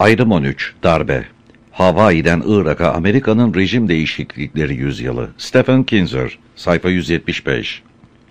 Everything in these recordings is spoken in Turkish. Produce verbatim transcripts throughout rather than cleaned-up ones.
Ayrım on üç. Darbe. Hawaii'den Irak'a Amerika'nın rejim değişiklikleri yüzyılı. Stephen Kinzer. Sayfa yüz yetmiş beş.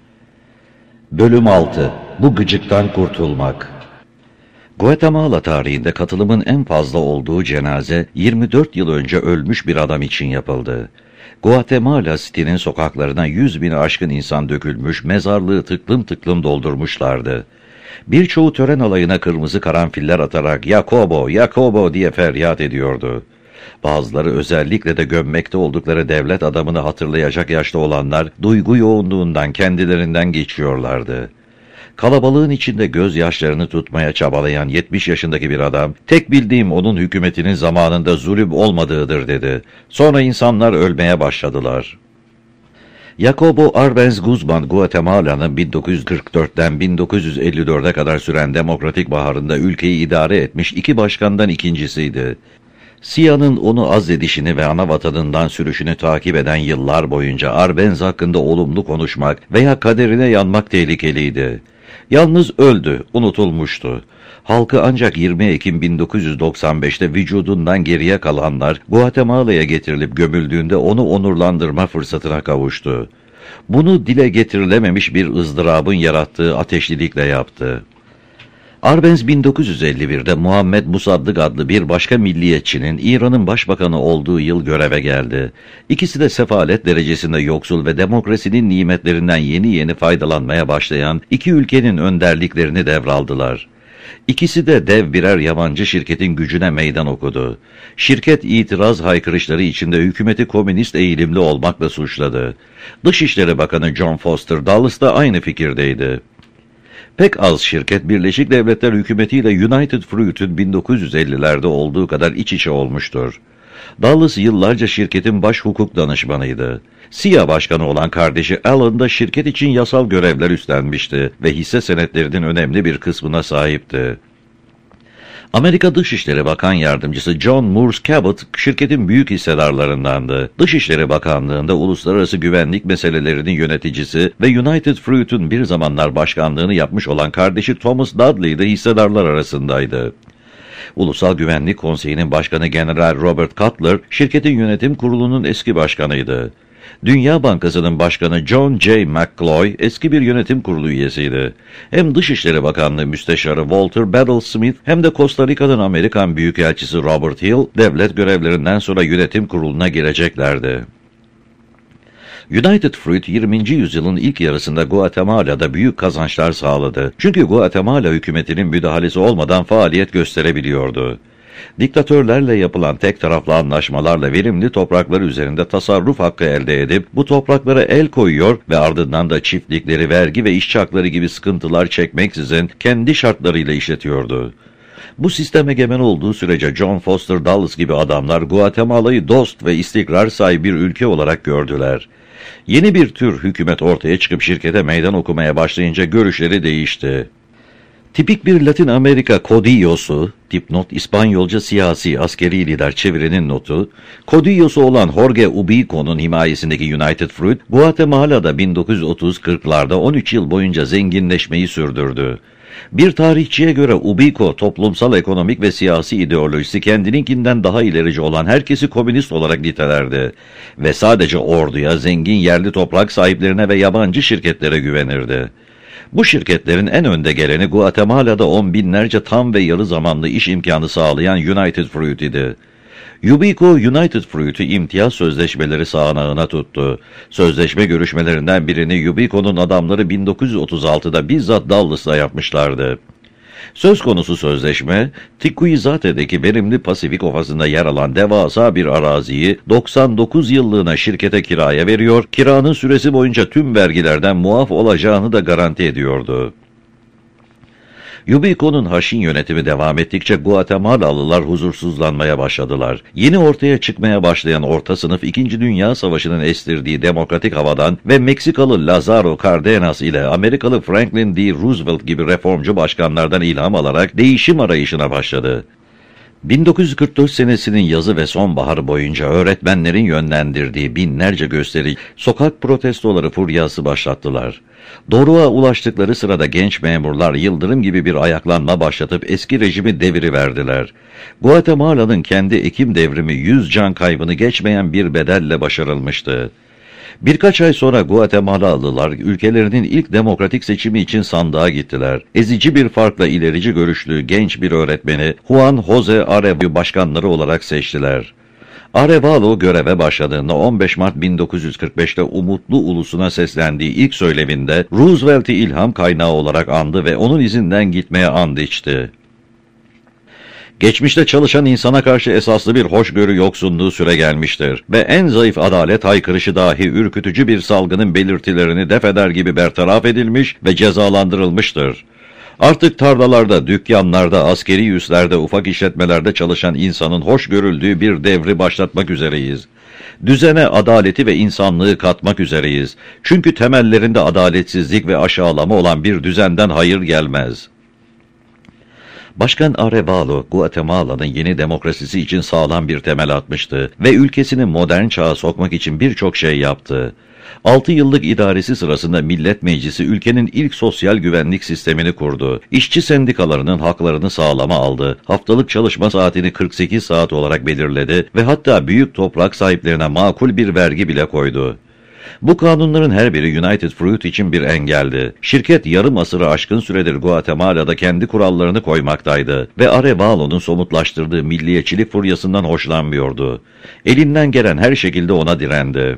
Bölüm altı. Bu gıcıktan kurtulmak. Guatemala tarihinde katılımın en fazla olduğu cenaze yirmi dört yıl önce ölmüş bir adam için yapıldı. Guatemala City'nin sokaklarına yüz bini aşkın insan dökülmüş, mezarlığı tıklım tıklım doldurmuşlardı. Birçoğu tören alayına kırmızı karanfiller atarak "Jacobo, Jacobo" diye feryat ediyordu. Bazıları, özellikle de gömmekte oldukları devlet adamını hatırlayacak yaşta olanlar, duygu yoğunluğundan kendilerinden geçiyorlardı. Kalabalığın içinde gözyaşlarını tutmaya çabalayan yetmiş yaşındaki bir adam, "Tek bildiğim onun hükümetinin zamanında zulüm olmadığıdır" dedi. Sonra insanlar ölmeye başladılar. Jacobo Arbenz Guzman, Guatemala'nın bin dokuz yüz kırk dörtten bin dokuz yüz elli dörde kadar süren demokratik baharında ülkeyi idare etmiş iki başkandan ikincisiydi. C I A'nın onu azledişini ve ana vatanından sürüşünü takip eden yıllar boyunca Arbenz hakkında olumlu konuşmak veya kaderine yanmak tehlikeliydi. Yalnız öldü, unutulmuştu. Halkı ancak yirmi Ekim bin dokuz yüz doksan beşte vücudundan geriye kalanlar Guatemala'ya getirilip gömüldüğünde onu onurlandırma fırsatına kavuştu. Bunu dile getirilememiş bir ızdırabın yarattığı ateşlilikle yaptı. Arbenz bin dokuz yüz elli birde Muhammed Musaddık adlı bir başka milliyetçinin İran'ın başbakanı olduğu yıl göreve geldi. İkisi de sefalet derecesinde yoksul ve demokrasinin nimetlerinden yeni yeni faydalanmaya başlayan iki ülkenin önderliklerini devraldılar. İkisi de dev birer yabancı şirketin gücüne meydan okudu. Şirket itiraz haykırışları içinde hükümeti komünist eğilimli olmakla suçladı. Dışişleri Bakanı John Foster Dulles da aynı fikirdeydi. Pek az şirket Birleşik Devletler hükümetiyle United Fruit'un bin dokuz yüz ellilerde olduğu kadar iç içe olmuştur. Dulles yıllarca şirketin baş hukuk danışmanıydı. C I A başkanı olan kardeşi Alan da şirket için yasal görevler üstlenmişti ve hisse senetlerinin önemli bir kısmına sahipti. Amerika Dışişleri Bakan Yardımcısı John Moores Cabot şirketin büyük hissedarlarındandı. Dışişleri Bakanlığı'nda uluslararası güvenlik meselelerinin yöneticisi ve United Fruit'un bir zamanlar başkanlığını yapmış olan kardeşi Thomas Dudley de hissedarlar arasındaydı. Ulusal Güvenlik Konseyi'nin başkanı General Robert Cutler, şirketin yönetim kurulunun eski başkanıydı. Dünya Bankası'nın başkanı John J. McCloy eski bir yönetim kurulu üyesiydi. Hem Dışişleri Bakanlığı Müsteşarı Walter Battle Smith hem de Costa Rica'nın Amerikan Büyükelçisi Robert Hill, devlet görevlerinden sonra yönetim kuruluna gireceklerdi. United Fruit yirminci yüzyılın ilk yarısında Guatemala'da büyük kazançlar sağladı. Çünkü Guatemala hükümetinin müdahalesi olmadan faaliyet gösterebiliyordu. Diktatörlerle yapılan tek taraflı anlaşmalarla verimli toprakları üzerinde tasarruf hakkı elde edip bu topraklara el koyuyor ve ardından da çiftlikleri, vergi ve işçi hakları gibi sıkıntılar çekmeksizin kendi şartlarıyla işletiyordu. Bu sistem egemen olduğu sürece John Foster Dulles gibi adamlar Guatemala'yı dost ve istikrar sahibi bir ülke olarak gördüler. Yeni bir tür hükümet ortaya çıkıp şirkete meydan okumaya başlayınca görüşleri değişti. Tipik bir Latin Amerika Codillosu, dipnot İspanyolca siyasi askeri lider çevirinin notu, Codillosu olan Jorge Ubico'nun himayesindeki United Fruit, Guatemala'da bin dokuz yüz otuz kırklarda on üç yıl boyunca zenginleşmeyi sürdürdü. Bir tarihçiye göre Ubico, toplumsal, ekonomik ve siyasi ideolojisi kendininkinden daha ilerici olan herkesi komünist olarak nitelerdi ve sadece orduya, zengin yerli toprak sahiplerine ve yabancı şirketlere güvenirdi. Bu şirketlerin en önde geleni Guatemala'da on binlerce tam ve yarı zamanlı iş imkanı sağlayan United Fruit idi. Ubico, United Fruit'u imtiyaz sözleşmeleri sağanağına tuttu. Sözleşme görüşmelerinden birini Ubico'nun adamları bin dokuz yüz otuz altıda bizzat Dulles'la yapmışlardı. Söz konusu sözleşme, Ticuizate'deki verimli Pasifik Ovası'nda yer alan devasa bir araziyi doksan dokuz yıllığına şirkete kiraya veriyor, kiranın süresi boyunca tüm vergilerden muaf olacağını da garanti ediyordu. Ubico'nun haşin yönetimi devam ettikçe Guatemalalılar huzursuzlanmaya başladılar. Yeni ortaya çıkmaya başlayan orta sınıf İkinci Dünya Savaşı'nın estirdiği demokratik havadan ve Meksikalı Lázaro Cárdenas ile Amerikalı Franklin D. Roosevelt gibi reformcu başkanlardan ilham alarak değişim arayışına başladı. bin dokuz yüz kırk dört senesinin yazı ve sonbaharı boyunca öğretmenlerin yönlendirdiği binlerce gösteri, sokak protestoları furyası başlattılar. Doruğa ulaştıkları sırada genç memurlar yıldırım gibi bir ayaklanma başlatıp eski rejimi deviriverdiler. Guatemala'nın kendi Ekim devrimi yüz can kaybını geçmeyen bir bedelle başarılmıştı. Birkaç ay sonra Guatemalalılar ülkelerinin ilk demokratik seçimi için sandığa gittiler. Ezici bir farkla ilerici görüşlü genç bir öğretmeni Juan Jose Arevalo başkanları olarak seçtiler. Arevalo göreve başladığında on beş Mart bin dokuz yüz kırk beş'te Umutlu Ulusu'na seslendiği ilk söyleminde Roosevelt'i ilham kaynağı olarak andı ve onun izinden gitmeye and içti. Geçmişte çalışan insana karşı esaslı bir hoşgörü yoksunluğu süre gelmiştir ve en zayıf adalet haykırışı dahi ürkütücü bir salgının belirtilerini defeder gibi bertaraf edilmiş ve cezalandırılmıştır. Artık tarlalarda, dükkanlarda, askeri üslerde, ufak işletmelerde çalışan insanın hoş görüldüğü bir devri başlatmak üzereyiz. Düzene adaleti ve insanlığı katmak üzereyiz. Çünkü temellerinde adaletsizlik ve aşağılama olan bir düzenden hayır gelmez. Başkan Arevalo, Guatemala'nın yeni demokrasisi için sağlam bir temel atmıştı ve ülkesini modern çağa sokmak için birçok şey yaptı. Altı yıllık idaresi sırasında Millet Meclisi ülkenin ilk sosyal güvenlik sistemini kurdu. İşçi sendikalarının haklarını sağlama aldı. Haftalık çalışma saatini kırk sekiz saat olarak belirledi ve hatta büyük toprak sahiplerine makul bir vergi bile koydu. Bu kanunların her biri United Fruit için bir engeldi. Şirket yarım asırı aşkın süredir Guatemala'da kendi kurallarını koymaktaydı ve Arevalo'nun somutlaştırdığı milliyetçilik furyasından hoşlanmıyordu. Elinden gelen her şekilde ona direndi.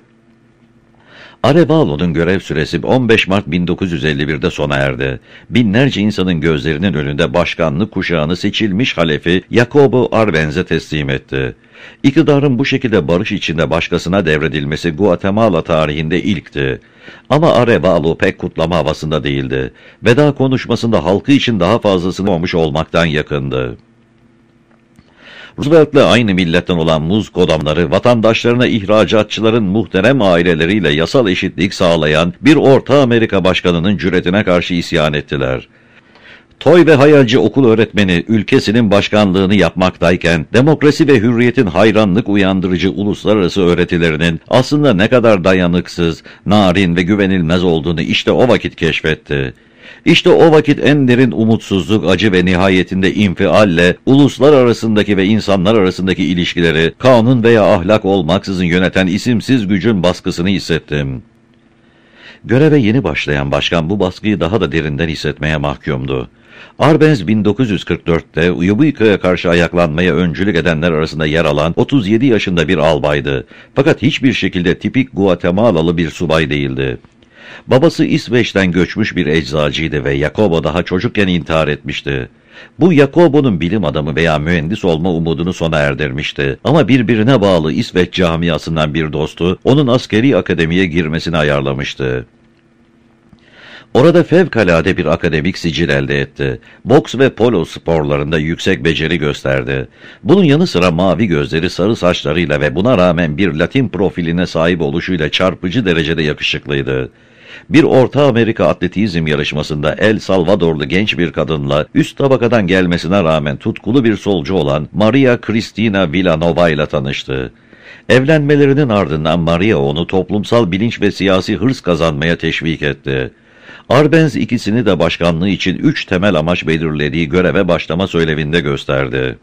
Arevalo'nun görev süresi on beş Mart bin dokuz yüz elli bir'de sona erdi. Binlerce insanın gözlerinin önünde başkanlık kuşağını seçilmiş halefi Jacobo Arbenz'e teslim etti. İktidarın bu şekilde barış içinde başkasına devredilmesi Guatemala tarihinde ilkti. Ama Arevalo pek kutlama havasında değildi. Veda konuşmasında halkı için daha fazlasını olmuş olmaktan yakındı. Roosevelt'le aynı milletten olan muz kodamları, vatandaşlarına ihracatçıların muhterem aileleriyle yasal eşitlik sağlayan bir Orta Amerika başkanının cüretine karşı isyan ettiler. Toy ve hayalci okul öğretmeni ülkesinin başkanlığını yapmaktayken, demokrasi ve hürriyetin hayranlık uyandırıcı uluslararası öğretilerinin aslında ne kadar dayanıksız, narin ve güvenilmez olduğunu işte o vakit keşfetti. İşte o vakit en derin umutsuzluk, acı ve nihayetinde infialle uluslar arasındaki ve insanlar arasındaki ilişkileri kanun veya ahlak olmaksızın yöneten isimsiz gücün baskısını hissettim. Göreve yeni başlayan başkan bu baskıyı daha da derinden hissetmeye mahkumdu. Arbenz bin dokuz yüz kırk dört'te Uyubuyka'ya karşı ayaklanmaya öncülük edenler arasında yer alan otuz yedi yaşında bir albaydı. Fakat hiçbir şekilde tipik Guatemalalı bir subay değildi. Babası İsveç'ten göçmüş bir eczacıydı ve Jacobo daha çocukken intihar etmişti. Bu Jacobo'nun bilim adamı veya mühendis olma umudunu sona erdirmişti. Ama birbirine bağlı İsveç camiasından bir dostu onun askeri akademiye girmesini ayarlamıştı. Orada fevkalade bir akademik sicil elde etti. Boks ve polo sporlarında yüksek beceri gösterdi. Bunun yanı sıra mavi gözleri, sarı saçlarıyla ve buna rağmen bir Latin profiline sahip oluşuyla çarpıcı derecede yakışıklıydı. Bir Orta Amerika atletizm yarışmasında El Salvadorlu genç bir kadınla üst tabakadan gelmesine rağmen tutkulu bir solcu olan Maria Cristina Villanova ile tanıştı. Evlenmelerinin ardından Maria onu toplumsal bilinç ve siyasi hırs kazanmaya teşvik etti. Arbenz ikisini de başkanlığı için üç temel amaç belirlediği göreve başlama söylevinde gösterdi.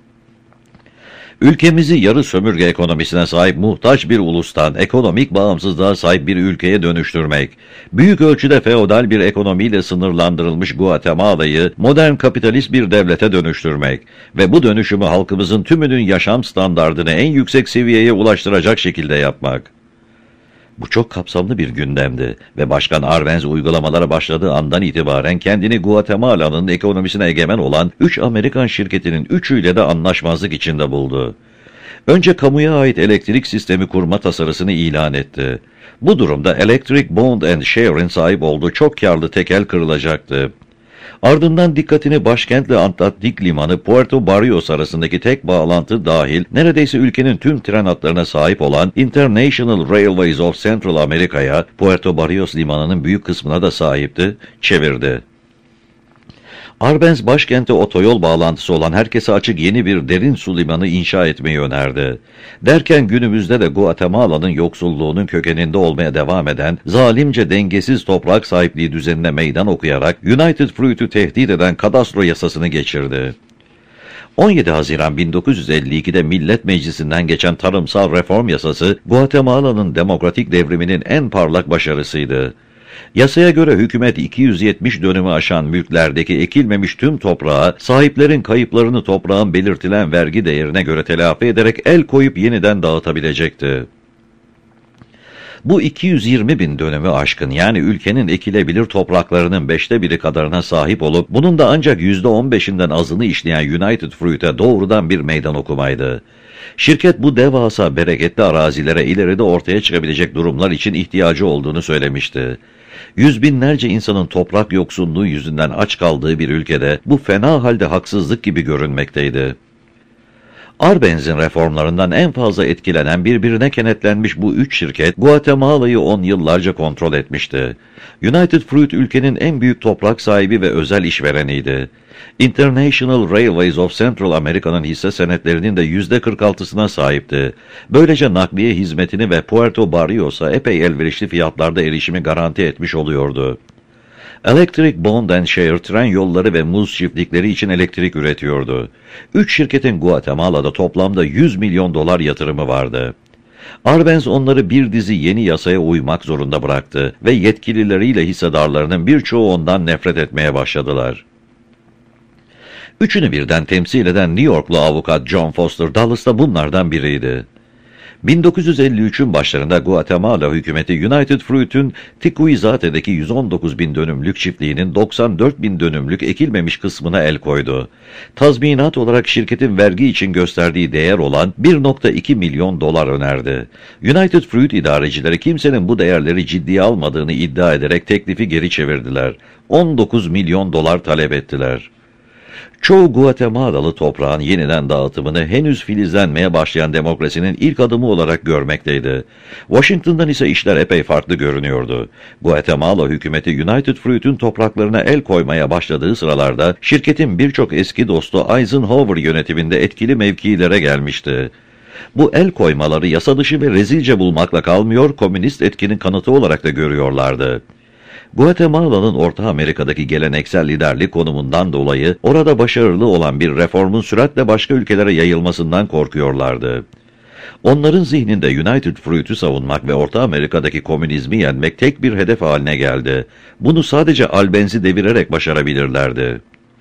Ülkemizi yarı sömürge ekonomisine sahip muhtaç bir ulustan ekonomik bağımsızlığa sahip bir ülkeye dönüştürmek, büyük ölçüde feodal bir ekonomiyle sınırlandırılmış Guatemala'yı modern kapitalist bir devlete dönüştürmek ve bu dönüşümü halkımızın tümünün yaşam standardını en yüksek seviyeye ulaştıracak şekilde yapmak. Bu çok kapsamlı bir gündemdi ve Başkan Arbenz uygulamalara başladığı andan itibaren kendini Guatemala'nın ekonomisine egemen olan üç Amerikan şirketinin üçüyle de anlaşmazlık içinde buldu. Önce kamuya ait elektrik sistemi kurma tasarısını ilan etti. Bu durumda Electric Bond and Share'in sahip olduğu çok karlı tekel kırılacaktı. Ardından dikkatini başkentle Atlantik Limanı Puerto Barrios arasındaki tek bağlantı dahil neredeyse ülkenin tüm tren hatlarına sahip olan International Railways of Central America'ya, Puerto Barrios limanının büyük kısmına da sahipti, çevirdi. Arbenz başkente otoyol bağlantısı olan herkese açık yeni bir derin su limanı inşa etmeyi önerdi. Derken günümüzde de Guatemala'nın yoksulluğunun kökeninde olmaya devam eden, zalimce dengesiz toprak sahipliği düzenine meydan okuyarak United Fruit'u tehdit eden kadastro yasasını geçirdi. on yedi Haziran bin dokuz yüz elli iki'de Millet Meclisi'nden geçen tarımsal reform yasası, Guatemala'nın demokratik devriminin en parlak başarısıydı. Yasaya göre hükümet iki yüz yetmiş dönümü aşan mülklerdeki ekilmemiş tüm toprağa, sahiplerin kayıplarını toprağın belirtilen vergi değerine göre telafi ederek el koyup yeniden dağıtabilecekti. Bu iki yüz yirmi bin dönümü aşkın, yani ülkenin ekilebilir topraklarının beşte biri kadarına sahip olup bunun da ancak yüzde on beşinden azını işleyen United Fruit'e doğrudan bir meydan okumaydı. Şirket bu devasa bereketli arazilere ileride ortaya çıkabilecek durumlar için ihtiyacı olduğunu söylemişti. Yüz binlerce insanın toprak yoksunluğu yüzünden aç kaldığı bir ülkede bu fena halde haksızlık gibi görünmekteydi. Arbenz'in reformlarından en fazla etkilenen, birbirine kenetlenmiş bu üç şirket, Guatemala'yı on yıllarca kontrol etmişti. United Fruit ülkenin en büyük toprak sahibi ve özel işvereniydi. International Railways of Central America'nın hisse senetlerinin de yüzde kırk altısına sahipti. Böylece nakliye hizmetini ve Puerto Barrios'a epey elverişli fiyatlarda erişimi garanti etmiş oluyordu. Electric Bond and Share tren yolları ve muz çiftlikleri için elektrik üretiyordu. Üç şirketin Guatemala'da toplamda yüz milyon dolar yatırımı vardı. Arbenz onları bir dizi yeni yasaya uymak zorunda bıraktı ve yetkilileriyle hissedarlarının birçoğu ondan nefret etmeye başladılar. Üçünü birden temsil eden New Yorklu avukat John Foster Dulles da bunlardan biriydi. bin dokuz yüz elli üç'ün başlarında Guatemala hükümeti United Fruit'ün Ticuizate'deki yüz on dokuz bin dönümlük çiftliğinin doksan dört bin dönümlük ekilmemiş kısmına el koydu. Tazminat olarak şirketin vergi için gösterdiği değer olan bir nokta iki milyon dolar önerdi. United Fruit idarecileri kimsenin bu değerleri ciddiye almadığını iddia ederek teklifi geri çevirdiler. on dokuz milyon dolar talep ettiler. Çoğu Guatemalalı toprağın yeniden dağıtımını henüz filizlenmeye başlayan demokrasinin ilk adımı olarak görmekteydi. Washington'dan ise işler epey farklı görünüyordu. Guatemala hükümeti United Fruit'ün topraklarına el koymaya başladığı sıralarda şirketin birçok eski dostu Eisenhower yönetiminde etkili mevkilere gelmişti. Bu el koymaları yasa dışı ve rezilce bulmakla kalmıyor, komünist etkinin kanıtı olarak da görüyorlardı. Guatemala'nın Orta Amerika'daki geleneksel liderlik konumundan dolayı orada başarılı olan bir reformun süratle başka ülkelere yayılmasından korkuyorlardı. Onların zihninde United Fruit'u savunmak ve Orta Amerika'daki komünizmi yenmek tek bir hedef haline geldi. Bunu sadece Albenz'i devirerek başarabilirlerdi.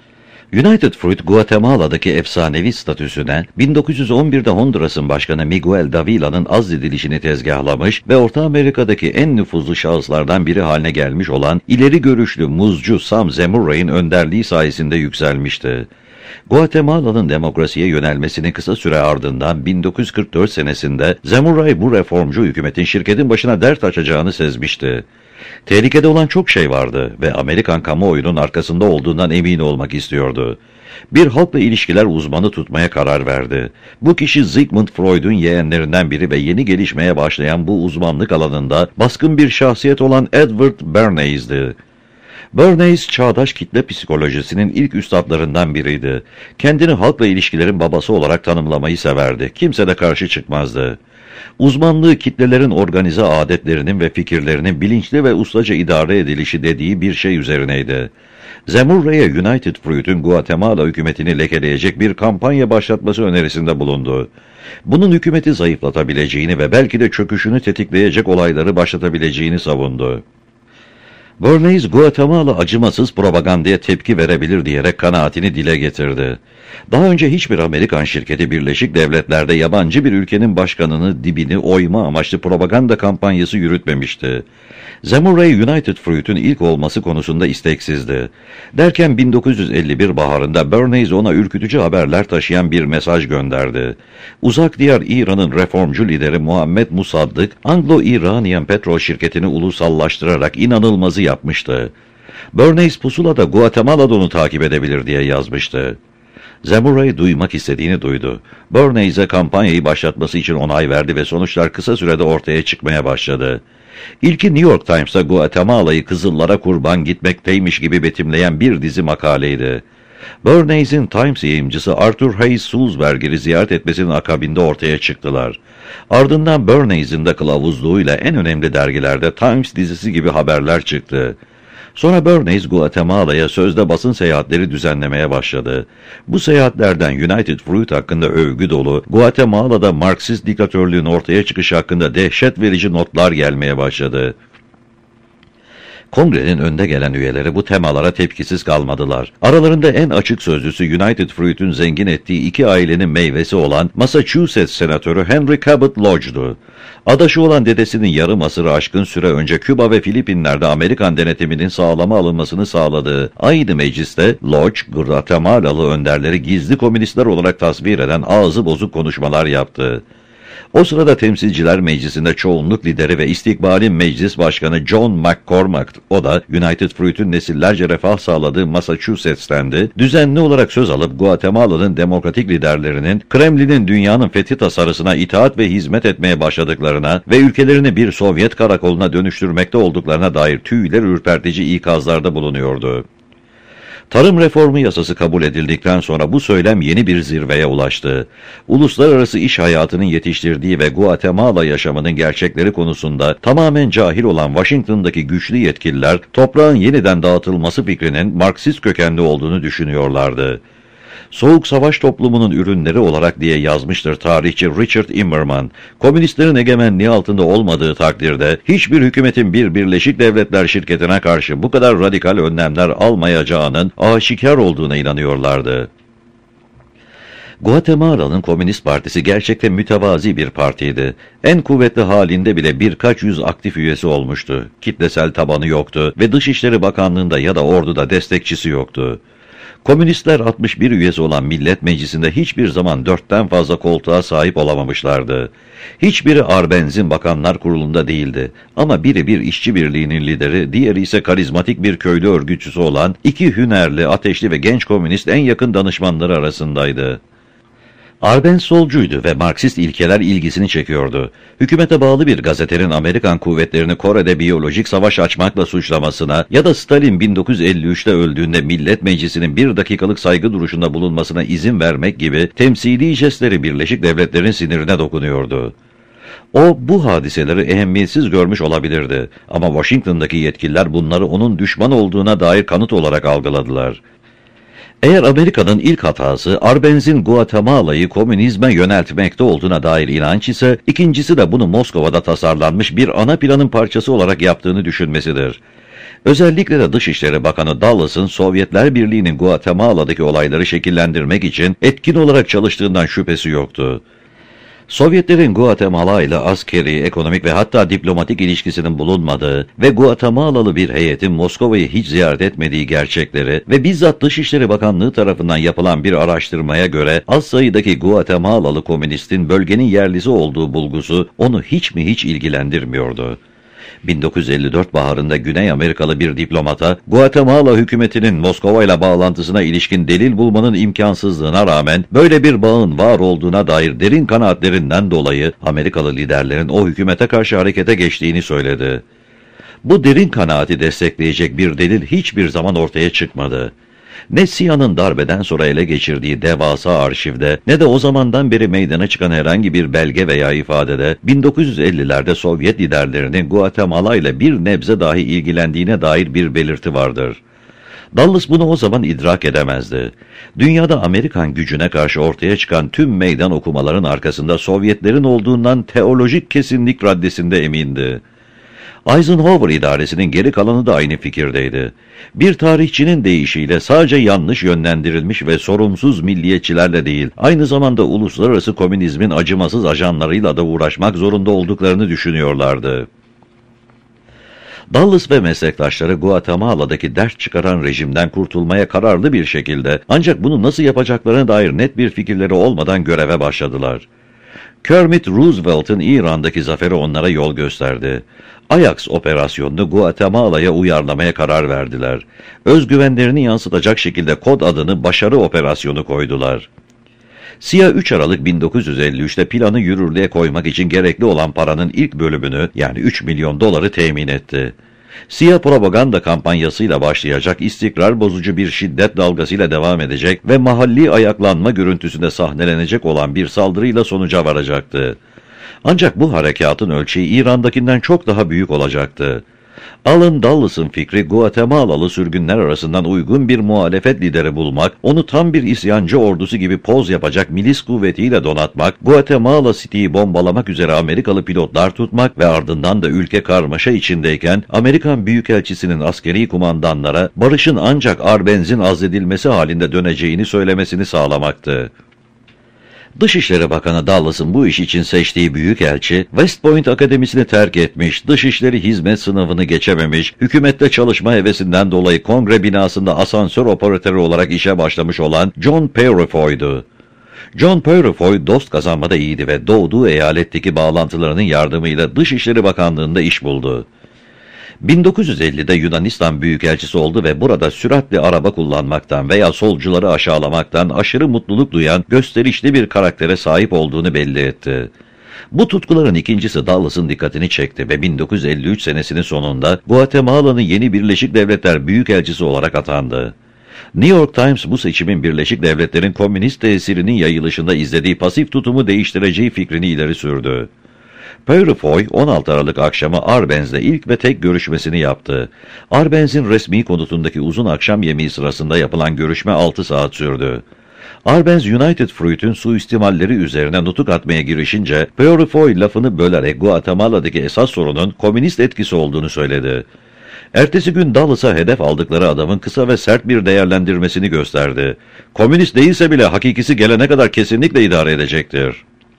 United Fruit, Guatemala'daki efsanevi statüsüne bin dokuz yüz on bir'de Honduras'ın başkanı Miguel Davila'nın azledilişini tezgahlamış ve Orta Amerika'daki en nüfuzlu şahıslardan biri haline gelmiş olan ileri görüşlü muzcu Sam Zemurray'ın önderliği sayesinde yükselmişti. Guatemala'nın demokrasiye yönelmesinin kısa süre ardından bin dokuz yüz kırk dört senesinde Zemurray bu reformcu hükümetin şirketin başına dert açacağını sezmişti. Tehlikede olan çok şey vardı ve Amerikan kamuoyunun arkasında olduğundan emin olmak istiyordu. Bir halkla ilişkiler uzmanı tutmaya karar verdi. Bu kişi Sigmund Freud'un yeğenlerinden biri ve yeni gelişmeye başlayan bu uzmanlık alanında baskın bir şahsiyet olan Edward Bernays'di. Bernays, çağdaş kitle psikolojisinin ilk üstadlarından biriydi. Kendini halkla ilişkilerin babası olarak tanımlamayı severdi. Kimse de karşı çıkmazdı. Uzmanlığı kitlelerin organize adetlerinin ve fikirlerinin bilinçli ve ustaca idare edilişi dediği bir şey üzerineydi. Zemurray'a United Fruit'ün Guatemala hükümetini lekeleyecek bir kampanya başlatması önerisinde bulundu. Bunun hükümeti zayıflatabileceğini ve belki de çöküşünü tetikleyecek olayları başlatabileceğini savundu. Bernays, Guatemala acımasız propagandaya tepki verebilir diyerek kanaatini dile getirdi. Daha önce hiçbir Amerikan şirketi Birleşik Devletler'de yabancı bir ülkenin başkanını dibini oyma amaçlı propaganda kampanyası yürütmemişti. Zemurray, United Fruit'ün ilk olması konusunda isteksizdi. Derken bin dokuz yüz elli bir baharında Bernays ona ürkütücü haberler taşıyan bir mesaj gönderdi. Uzak diyar İran'ın reformcu lideri Muhammed Musaddık, Anglo-Iranian petrol şirketini ulusallaştırarak inanılmazı yapmıştı. Bernays pusulada Guatemala'da onu takip edebilir diye yazmıştı. Zemurray duymak istediğini duydu. Bernays'e kampanyayı başlatması için onay verdi ve sonuçlar kısa sürede ortaya çıkmaya başladı. İlki New York Times'ta Guatemala'yı Kızıllara kurban gitmekteymiş gibi betimleyen bir dizi makaleydi. Bernays'in Times yayımcısı Arthur Hayes Sulzberger'i ziyaret etmesinin akabinde ortaya çıktılar. Ardından Bernays'in de kılavuzluğuyla en önemli dergilerde Times dizisi gibi haberler çıktı. Sonra Bernays Guatemala'ya sözde basın seyahatleri düzenlemeye başladı. Bu seyahatlerden United Fruit hakkında övgü dolu, Guatemala'da Marksist diktatörlüğün ortaya çıkışı hakkında dehşet verici notlar gelmeye başladı. Kongrenin önde gelen üyeleri bu temalara tepkisiz kalmadılar. Aralarında en açık sözlüsü United Fruit'un zengin ettiği iki ailenin meyvesi olan Massachusetts senatörü Henry Cabot Lodge'du. Adaşı olan dedesinin yarım asırı aşkın süre önce Küba ve Filipinler'de Amerikan denetiminin sağlama alınmasını sağladığı aynı mecliste Lodge, Guatemalalı önderleri gizli komünistler olarak tasvir eden ağzı bozuk konuşmalar yaptı. O sırada Temsilciler Meclisi'nde çoğunluk lideri ve istikbali meclis başkanı John McCormack, o da United Fruit'un nesillerce refah sağladığı Massachusetts'tendi, düzenli olarak söz alıp Guatemala'nın demokratik liderlerinin Kremlin'in dünyanın fethi tasarısına itaat ve hizmet etmeye başladıklarına ve ülkelerini bir Sovyet karakoluna dönüştürmekte olduklarına dair tüyler ürpertici ikazlarda bulunuyordu. Tarım reformu yasası kabul edildikten sonra bu söylem yeni bir zirveye ulaştı. Uluslararası iş hayatının yetiştirdiği ve Guatemala yaşamının gerçekleri konusunda tamamen cahil olan Washington'daki güçlü yetkililer, toprağın yeniden dağıtılması fikrinin Marksist kökenli olduğunu düşünüyorlardı. Soğuk savaş toplumunun ürünleri olarak diye yazmıştır tarihçi Richard Immerman. Komünistlerin egemenliği altında olmadığı takdirde hiçbir hükümetin bir Birleşik Devletler şirketine karşı bu kadar radikal önlemler almayacağının aşikar olduğuna inanıyorlardı. Guatemala'nın Komünist Partisi gerçekten mütevazi bir partiydi. En kuvvetli halinde bile birkaç yüz aktif üyesi olmuştu. Kitlesel tabanı yoktu ve Dışişleri Bakanlığı'nda ya da orduda destekçisi yoktu. Komünistler altmış bir üyesi olan Millet Meclisi'nde hiçbir zaman dörtten fazla koltuğa sahip olamamışlardı. Hiçbiri Arbenz'in Bakanlar Kurulu'nda değildi. Ama biri bir işçi birliğinin lideri, diğeri ise karizmatik bir köylü örgütçüsü olan iki hünerli, ateşli ve genç komünist en yakın danışmanları arasındaydı. Arbenz solcuydu ve Marksist ilkeler ilgisini çekiyordu. Hükümete bağlı bir gazetenin Amerikan kuvvetlerini Kore'de biyolojik savaş açmakla suçlamasına ya da Stalin bin dokuz yüz elli üçte öldüğünde Millet Meclisi'nin bir dakikalık saygı duruşunda bulunmasına izin vermek gibi temsili jestleri Birleşik Devletler'in sinirine dokunuyordu. O, bu hadiseleri ehemmiyetsiz görmüş olabilirdi ama Washington'daki yetkililer bunları onun düşman olduğuna dair kanıt olarak algıladılar. Eğer Amerika'nın ilk hatası Arbenz'in Guatemala'yı komünizme yöneltmekte olduğuna dair inanç ise, ikincisi de bunu Moskova'da tasarlanmış bir ana planın parçası olarak yaptığını düşünmesidir. Özellikle de Dışişleri Bakanı Dulles,'ın Sovyetler Birliği'nin Guatemala'daki olayları şekillendirmek için etkin olarak çalıştığından şüphesi yoktu. Sovyetlerin Guatemala ile askeri, ekonomik ve hatta diplomatik ilişkisinin bulunmadığı ve Guatemalalı bir heyetin Moskova'yı hiç ziyaret etmediği gerçekleri ve bizzat Dışişleri Bakanlığı tarafından yapılan bir araştırmaya göre az sayıdaki Guatemalalı komünistin bölgenin yerlisi olduğu bulgusu onu hiç mi hiç ilgilendirmiyordu. bin dokuz yüz elli dört baharında Güney Amerikalı bir diplomata, Guatemala hükümetinin Moskova ile bağlantısına ilişkin delil bulmanın imkansızlığına rağmen böyle bir bağın var olduğuna dair derin kanaatlerinden dolayı Amerikalı liderlerin o hükümete karşı harekete geçtiğini söyledi. Bu derin kanaati destekleyecek bir delil hiçbir zaman ortaya çıkmadı. Ne C I A'nın darbeden sonra ele geçirdiği devasa arşivde ne de o zamandan beri meydana çıkan herhangi bir belge veya ifadede bin dokuz yüz ellilerde Sovyet liderlerinin Guatemala ile bir nebze dahi ilgilendiğine dair bir belirti vardır. Dulles bunu o zaman idrak edemezdi. Dünyada Amerikan gücüne karşı ortaya çıkan tüm meydan okumaların arkasında Sovyetlerin olduğundan teolojik kesinlik raddesinde emindi. Eisenhower idaresinin geri kalanı da aynı fikirdeydi. Bir tarihçinin deyişiyle sadece yanlış yönlendirilmiş ve sorumsuz milliyetçilerle değil, aynı zamanda uluslararası komünizmin acımasız ajanlarıyla da uğraşmak zorunda olduklarını düşünüyorlardı. Dulles ve meslektaşları Guatemala'daki dert çıkaran rejimden kurtulmaya kararlı bir şekilde, ancak bunu nasıl yapacaklarına dair net bir fikirleri olmadan göreve başladılar. Kermit Roosevelt'ın İran'daki zaferi onlara yol gösterdi. Ajax operasyonunu Guatemala'ya uyarlamaya karar verdiler. Özgüvenlerini yansıtacak şekilde kod adını Başarı Operasyonu koydular. C I A üç Aralık bin dokuz yüz elli üç'te planı yürürlüğe koymak için gerekli olan paranın ilk bölümünü, yani üç milyon doları temin etti. C I A propaganda kampanyasıyla başlayacak, istikrar bozucu bir şiddet dalgasıyla devam edecek ve mahalli ayaklanma görüntüsünde sahnelenecek olan bir saldırıyla sonuca varacaktı. Ancak bu harekatın ölçeği İran'dakinden çok daha büyük olacaktı. Allen Dulles'ın fikri, Guatemalalı sürgünler arasından uygun bir muhalefet lideri bulmak, onu tam bir isyancı ordusu gibi poz yapacak milis kuvvetiyle donatmak, Guatemala City'yi bombalamak üzere Amerikalı pilotlar tutmak ve ardından da ülke karmaşa içindeyken Amerikan Büyükelçisi'nin askeri kumandanlara barışın ancak Arbenz'in azledilmesi halinde döneceğini söylemesini sağlamaktı. Dışişleri Bakanı Dulles'ın bu iş için seçtiği büyükelçi, West Point Akademisi'ni terk etmiş, dışişleri hizmet sınavını geçememiş, hükümette çalışma hevesinden dolayı kongre binasında asansör operatörü olarak işe başlamış olan John Peurifoy'du. John Peurifoy dost kazanmada iyiydi ve doğduğu eyaletteki bağlantılarının yardımıyla Dışişleri Bakanlığı'nda iş buldu. bin dokuz yüz elli'de Yunanistan Büyükelçisi oldu ve burada süratle araba kullanmaktan veya solcuları aşağılamaktan aşırı mutluluk duyan gösterişli bir karaktere sahip olduğunu belli etti. Bu tutkuların ikincisi Dulles'ın dikkatini çekti ve bin dokuz yüz elli üç senesinin sonunda Guatemala'nın yeni Birleşik Devletler Büyükelçisi olarak atandı. New York Times bu seçimin Birleşik Devletler'in komünist tesirinin yayılışında izlediği pasif tutumu değiştireceği fikrini ileri sürdü. Peurifoy on altı Aralık akşamı Arbenz'le ilk ve tek görüşmesini yaptı. Arbenz'in resmi konutundaki uzun akşam yemeği sırasında yapılan görüşme altı saat sürdü. Arbenz, United Fruit'ün suistimalleri üzerine nutuk atmaya girişince, Peurifoy lafını bölerek Guatemala'daki esas sorunun komünist etkisi olduğunu söyledi. Ertesi gün Dulles'a hedef aldıkları adamın kısa ve sert bir değerlendirmesini gösterdi. Komünist değilse bile hakikisi gelene kadar kesinlikle idare edecektir.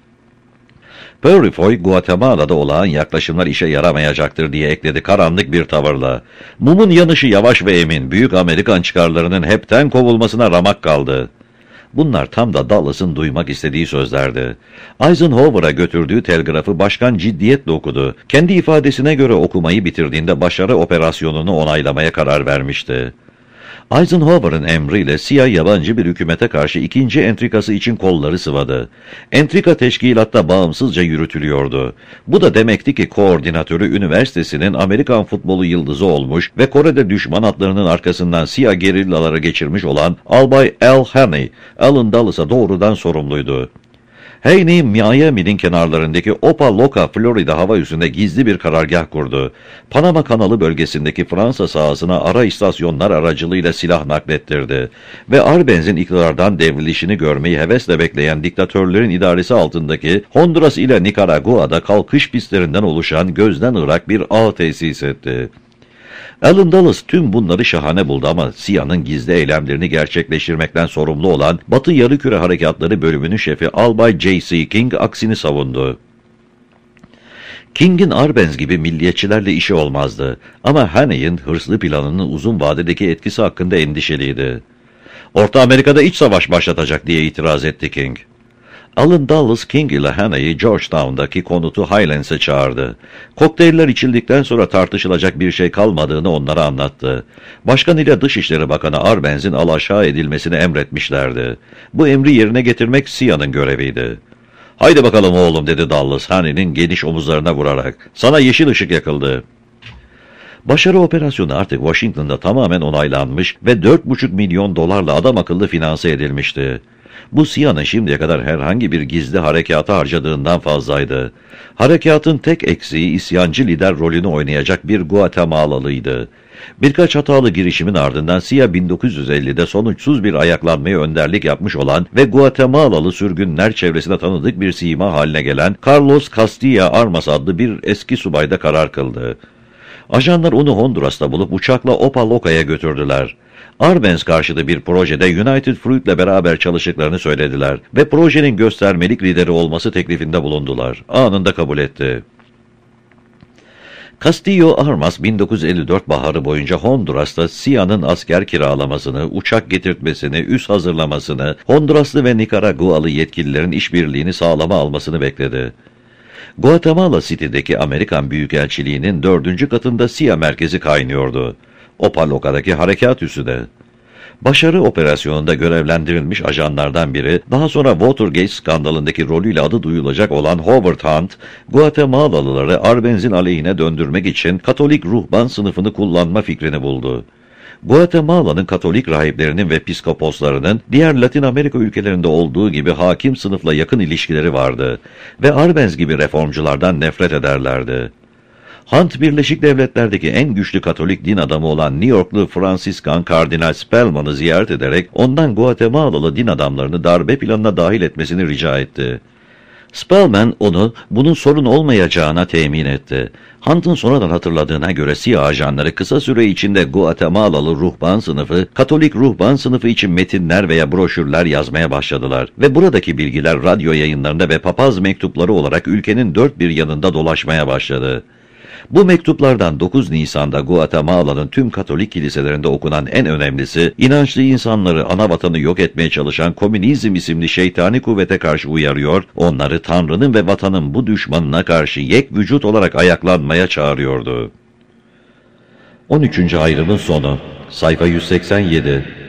Peurifoy, Guatemala'da olağan yaklaşımlar işe yaramayacaktır diye ekledi karanlık bir tavırla. Mumun yanışı yavaş ve emin, büyük Amerikan çıkarlarının hepten kovulmasına ramak kaldı. Bunlar tam da Dulles'ın duymak istediği sözlerdi. Eisenhower'a götürdüğü telgrafı başkan ciddiyetle okudu. Kendi ifadesine göre okumayı bitirdiğinde başarı operasyonunu onaylamaya karar vermişti. Eisenhower'ın emriyle C I A yabancı bir hükümete karşı ikinci entrikası için kolları sıvadı. Entrika teşkilatta bağımsızca yürütülüyordu. Bu da demekti ki koordinatörü üniversitesinin Amerikan futbolu yıldızı olmuş ve Kore'de düşman atlarının arkasından C I A gerillaları geçirmiş olan Albay Al Haney, Allen Dulles'a doğrudan sorumluydu. Haney, Miami'nin kenarlarındaki Opa-locka, Florida hava üssünde gizli bir karargah kurdu. Panama Kanalı bölgesindeki Fransa sahasına ara istasyonlar aracılığıyla silah naklettirdi. Ve Arbenz'in iktidardan devrilişini görmeyi hevesle bekleyen diktatörlerin idaresi altındaki Honduras ile Nikaragua'da kalkış pistlerinden oluşan gözden ırak bir ağ tesis etti. Allen Dulles tüm bunları şahane buldu ama C I A'nın gizli eylemlerini gerçekleştirmekten sorumlu olan Batı Yarıküre Harekatları Bölümünün şefi Albay J C King aksini savundu. King'in Arbenz gibi milliyetçilerle işi olmazdı ama Haney'in hırslı planının uzun vadedeki etkisi hakkında endişeliydi. Orta Amerika'da iç savaş başlatacak diye itiraz etti King. Allen Dulles, King ile Haney'i Georgetown'daki konutu Highlands'e çağırdı. Kokteyller içildikten sonra tartışılacak bir şey kalmadığını onlara anlattı. Başkan ile Dışişleri Bakanı Arbenz'in alaşağı edilmesini emretmişlerdi. Bu emri yerine getirmek C I A'nın göreviydi. "Haydi bakalım oğlum," dedi Dulles, Haney'nin geniş omuzlarına vurarak. "Sana yeşil ışık yakıldı." Başarı operasyonu artık Washington'da tamamen onaylanmış ve dört buçuk milyon dolarla adam akıllı finanse edilmişti. Bu C I A'nın şimdiye kadar herhangi bir gizli harekata harcadığından fazlaydı. Harekatın tek eksiği isyancı lider rolünü oynayacak bir Guatemala'lıydı. Birkaç hatalı girişimin ardından C I A bin dokuz yüz elli'de sonuçsuz bir ayaklanmaya önderlik yapmış olan ve Guatemalalı sürgünler çevresinde tanıdık bir sima haline gelen Carlos Castilla Armas adlı bir eski subayda karar kıldı. Ajanlar onu Honduras'ta bulup uçakla Opa-locca'ya götürdüler. Arbenz karşıtı bir projede United Fruit'le beraber çalıştıklarını söylediler ve projenin göstermelik lideri olması teklifinde bulundular. Anında kabul etti. Castillo Armas bin dokuz yüz elli dört baharı boyunca Honduras'ta C I A'nın asker kiralamasını, uçak getirtmesini, üs hazırlamasını, Honduraslı ve Nikaragualı yetkililerin işbirliğini sağlama almasını bekledi. Guatemala City'deki Amerikan Büyükelçiliği'nin dördüncü katında C I A merkezi kaynıyordu. Opa-locca'daki harekat üssü de. Başarı operasyonunda görevlendirilmiş ajanlardan biri, daha sonra Watergate skandalındaki rolüyle adı duyulacak olan Howard Hunt, Guatemalalıları Arbenz'in aleyhine döndürmek için Katolik ruhban sınıfını kullanma fikrini buldu. Guatemala'nın Katolik rahiplerinin ve piskoposlarının diğer Latin Amerika ülkelerinde olduğu gibi hakim sınıfla yakın ilişkileri vardı ve Arbenz gibi reformculardan nefret ederlerdi. Hunt, Birleşik Devletler'deki en güçlü Katolik din adamı olan New Yorklu Fransiskan Kardinal Spellman'ı ziyaret ederek ondan Guatemalalı din adamlarını darbe planına dahil etmesini rica etti. Spellman onu bunun sorun olmayacağına temin etti. Hunt'ın sonradan hatırladığına göre S İ A ajanları kısa süre içinde Guatemalalı ruhban sınıfı, Katolik ruhban sınıfı için metinler veya broşürler yazmaya başladılar ve buradaki bilgiler radyo yayınlarında ve papaz mektupları olarak ülkenin dört bir yanında dolaşmaya başladı. Bu mektuplardan dokuz Nisan'da Guatemala'nın tüm Katolik kiliselerinde okunan en önemlisi, inançlı insanları ana vatanı yok etmeye çalışan komünizm isimli şeytani kuvvete karşı uyarıyor, onları Tanrı'nın ve vatanın bu düşmanına karşı yek vücut olarak ayaklanmaya çağırıyordu. on üçüncü ayrımın sonu, sayfa yüz seksen yedi.